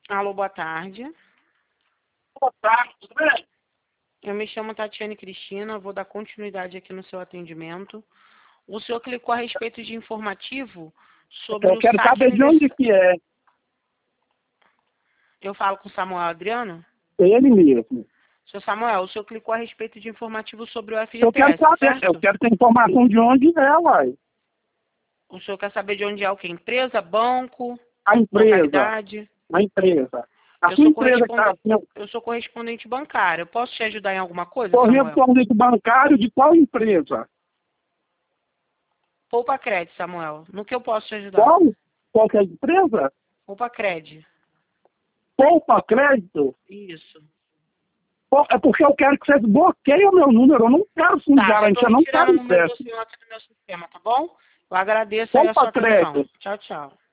Alô, boa tarde. Boa tarde, tudo bem? Eu me chamo Tatiane Cristina, vou dar continuidade aqui no seu atendimento. O senhor clicou a respeito de informativo sobre Eu o quero saque saber de onde que é. Eu falo com o Samuel Adriano? Ele mesmo. Seu Samuel, o senhor clicou a respeito de informativo sobre o Eu quero FGTS, saber, certo? eu quero ter informação de onde é, uai. O senhor quer saber de onde é o quê? Empresa, banco, A empresa. localidade? A empresa. A Eu sua sou empresa que está assim, Eu sou correspondente bancário. Eu posso te ajudar em alguma coisa, Samuel? correspondente bancário de qual empresa? Poupa Crédito, Samuel. No que eu posso te ajudar? Qual? Qual que é a empresa? Poupa Crédito. Poupa Crédito? Isso. É porque eu quero que vocês bloqueiem o meu número. Eu não quero sujar, Tá, a eu gente tô não retirando quero o número do acesso. senhor aqui do meu sistema, tá bom? Eu agradeço aí a Poupa sua atenção. Crédito. Tchau, tchau.